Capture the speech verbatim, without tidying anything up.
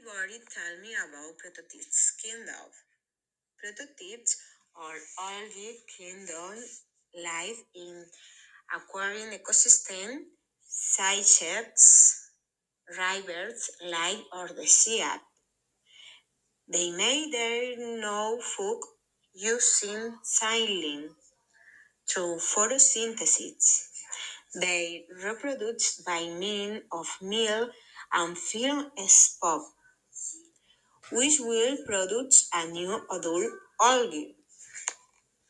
Everybody tell me about prototypes kingdom. Prototypes are algae kingdom live in aquarium ecosystem, ships, rivers, lake or the sea. They make their new food using xylem through photosynthesis. They reproduce by means of milk and film spot, which will produce a new adult algae.